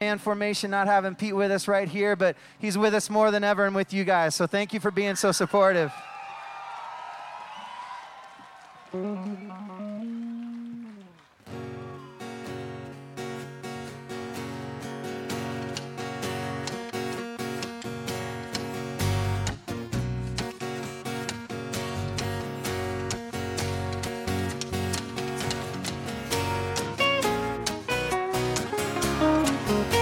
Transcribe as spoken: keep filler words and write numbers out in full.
man formation, not having Pete with us right here, but he's with us more than ever and with you guys. So thank you for being so supportive.